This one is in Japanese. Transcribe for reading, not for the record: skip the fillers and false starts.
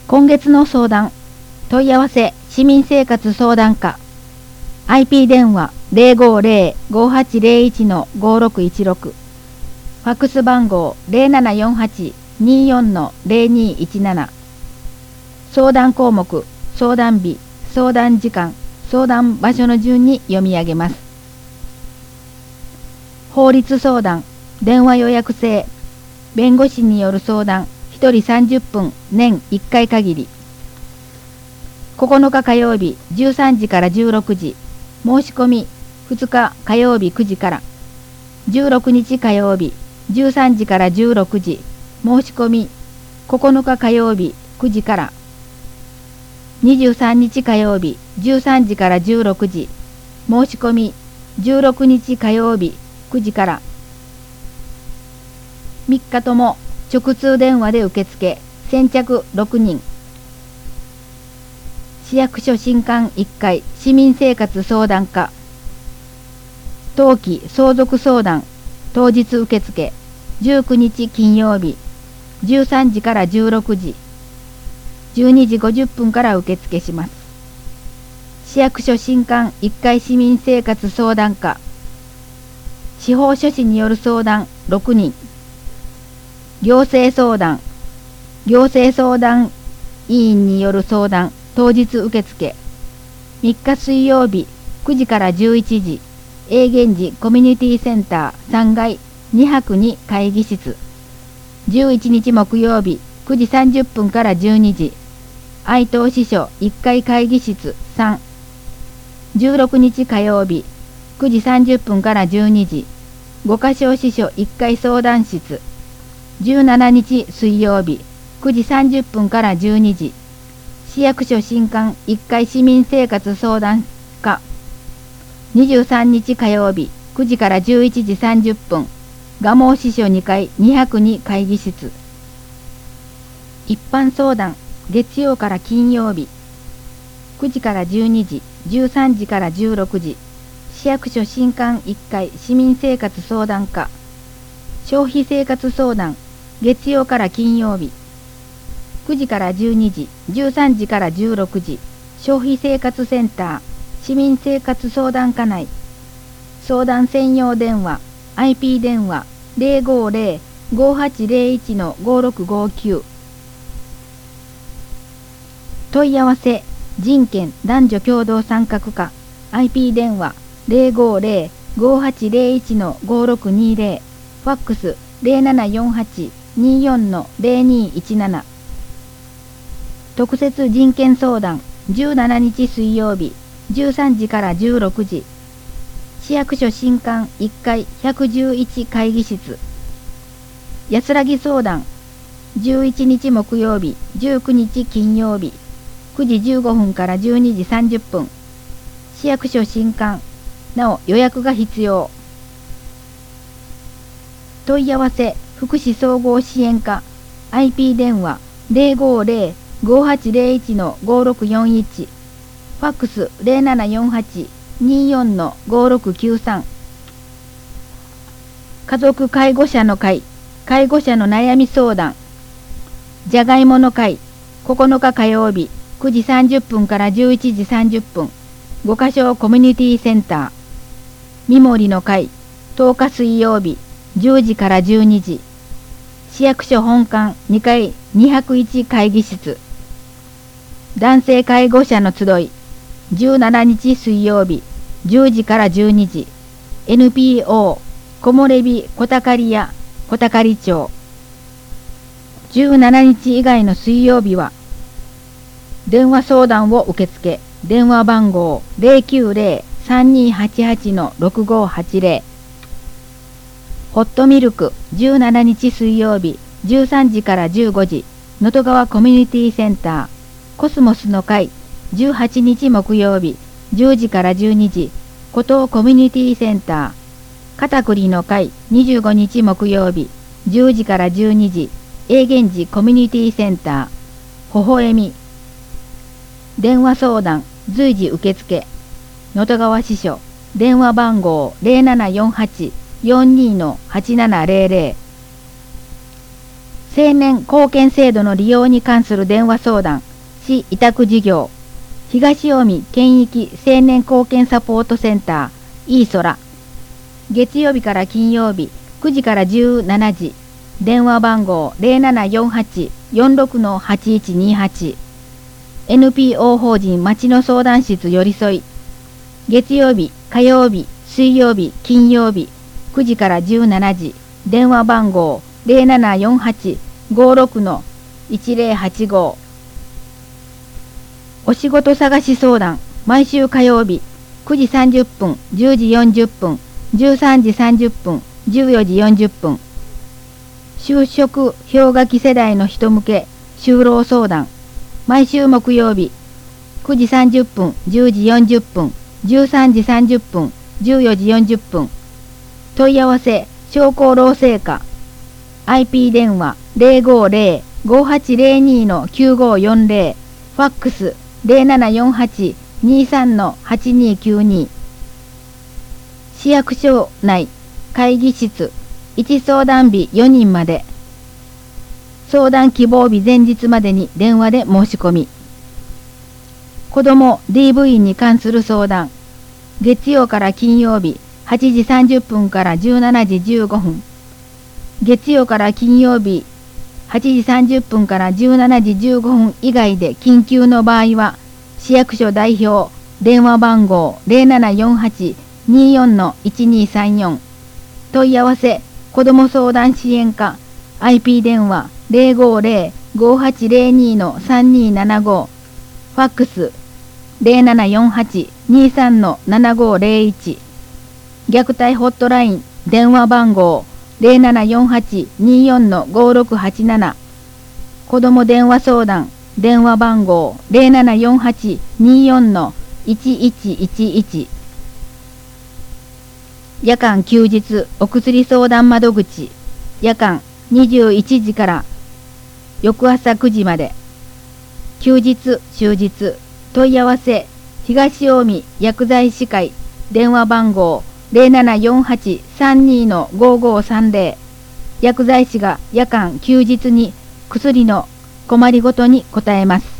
今月の相談、問い合わせ市民生活相談課 IP 電話 050-5801-5616 ファックス番号 0748-24-0217 相談項目、相談日、相談時間、相談場所の順に読み上げます。法律相談、電話予約制、弁護士による相談、1人30分、年1回限り。9日火曜日13時から16時、申し込み2日火曜日9時から。16日火曜日13時から16時、申し込み9日火曜日9時から。23日火曜日13時から16時、申し込み16日火曜日9時から。3日とも直通電話で受付、先着6人。市役所新館1階市民生活相談課。登記相続相談、当日受付、19日金曜日、13時から16時、12時50分から受付します。市役所新館1階市民生活相談課。司法書士による相談6人。行政相談、行政相談委員による相談、当日受付。3日水曜日9時から11時、永源寺コミュニティセンター3階2泊2会議室。11日木曜日9時30分から12時、愛東支所1階会議室3。16日火曜日9時30分から12時、五箇所支所1階相談室。17日水曜日9時30分から12時、市役所新館1階市民生活相談課。23日火曜日9時から11時30分、蒲生支所2階202会議室。一般相談、月曜から金曜日9時から12時、13時から16時、市役所新館1階市民生活相談課。消費生活相談、月曜から金曜日9時から12時、13時から16時、消費生活センター市民生活相談課内。相談専用電話 IP 電話 050-5801-5659。問い合わせ人権男女共同参画課 IP 電話 050-5801-5620。ファックス 0748-24-0217。特設人権相談、17日水曜日13時から16時、市役所新館1階111会議室。安らぎ相談、11日木曜日19日金曜日9時15分から12時30分、市役所新館。なお予約が必要。問い合わせ福祉総合支援課 IP 電話 050-5801-5641。ファックス 0748-24-5693。家族介護者の会、介護者の悩み相談。じゃがいもの会、9日火曜日9時30分から11時30分、五箇所コミュニティセンター。みもりの会、10日水曜日10時から12時、市役所本館2階201会議室。男性介護者の集い、17日水曜日10時から12時、NPO 木漏れ日小宝屋小宝町。17日以外の水曜日は電話相談を受付。電話番号 090-3288-6580。ホットミルク17日水曜日13時から15時、能登川コミュニティセンター。コスモスの会18日木曜日10時から12時、湖東コミュニティセンター。片栗の会25日木曜日10時から12時、永源寺コミュニティセンター。微笑み。電話相談随時受付。能登川支所。電話番号 074-842-8700。 青年貢献制度の利用に関する電話相談、市委託事業、東近江県域青年貢献サポートセンター、いいそら。月曜日から金曜日、9時から17時。電話番号 0748-46-8128。NPO 法人町の相談室よりそい。月曜日、火曜日、水曜日、金曜日、9時から17時。電話番号 0748-56-1085。お仕事探し相談、毎週火曜日、9時30分、10時40分、13時30分、14時40分。就職氷河期世代の人向け就労相談、毎週木曜日、9時30分、10時40分、13時30分、14時40分。問い合わせ、商工労政課。IP 電話 050-5802-9540。ファックス0748-23-8292。市役所内会議室1相談日4人まで。相談希望日前日までに電話で申し込み。子ども DV に関する相談。月曜から金曜日8時30分から17時15分。月曜から金曜日8時30分から17時15分以外で緊急の場合は、市役所代表電話番号 0748-24-1234。問い合わせ、子ども相談支援課。IP 電話 050-5802-3275。ファックス0748-23-7501。虐待ホットライン電話番号 0748-24-5687。子ども電話相談電話番号 0748-24-1111。夜間休日お薬相談窓口。夜間21時から翌朝9時まで。休日終日問い合わせ、東近江薬剤師会電話番号 0748-32-5530。薬剤師が夜間休日に薬の困りごとに答えます。